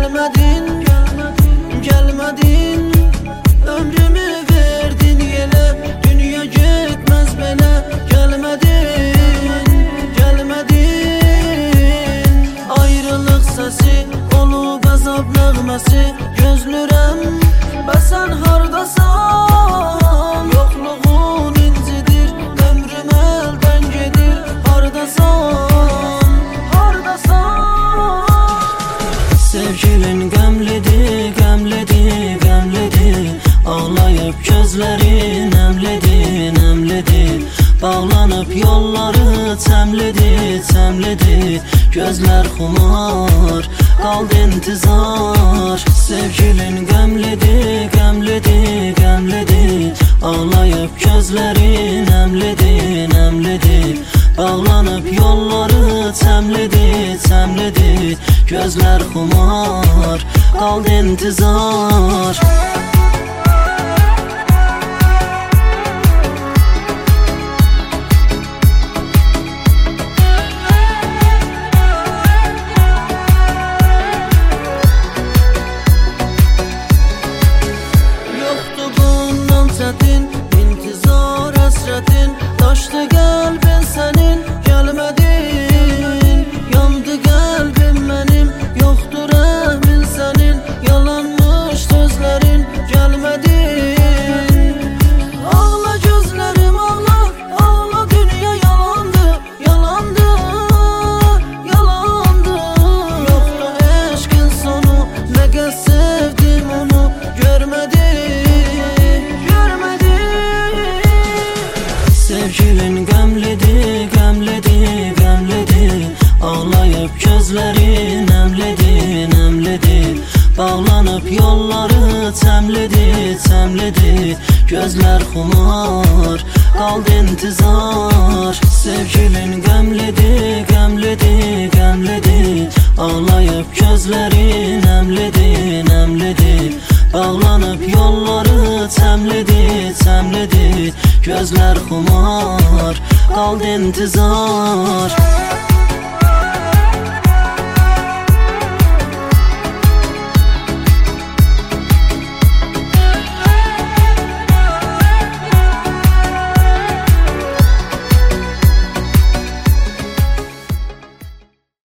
Gelmedin, gelmedin. Ömrümü verdin yele, dünya gitmez bele. Gelmedin, gelmedin. Ayrılık sesi, olup azap nəğməsi. Gözlürəm, bəsən hardasan? Yokluğun incidir, ömrüm elden gedir. Hardasan, hardasan? Sevgilin qəmlidir, qəmlidir, qəmlidir. Ağlayıp gözlerin əmlidir, əmlidir. Bağlanıp yolları çəmlidir, çəmlidir. Gözler xumar, qaldı intizar. Sevgilin qəmlidir, qəmlidir, qəmlidir. Ağlayıp gözlerin əmlidir, əmlidir. Bağlanıp yolları çəmlidir, çəmlidir. Gözler xumar, qaldı intizar. İntizar hasretin, taştı kalbin senin. Gelmedin, yandı kalbim benim. Yoktur emin senin, yalanmış sözlerin. Gelmedin, ağla gözlerim ağla, ağla dünya yalandı, yalandı, yalandı. Yoktu aşkın sonu, ne kadar sevdim onu. Görmedim, sevgilin qəmlidir, qəmlidir, qəmlidir. Ağlayıp gözlerin əmlidir, əmlidir. Bağlanıp yolları çəmlidir, çəmlidir. Gözler xumar, qaldı intizar. Sevgilin qəmlidir, qəmlidir, qəmlidir. Ağlayıp gözlerin əmlidir, əmlidir. Bağlanıp yolları çəmlidir, çəmlidir. Gözler xumar, qaldı intizar.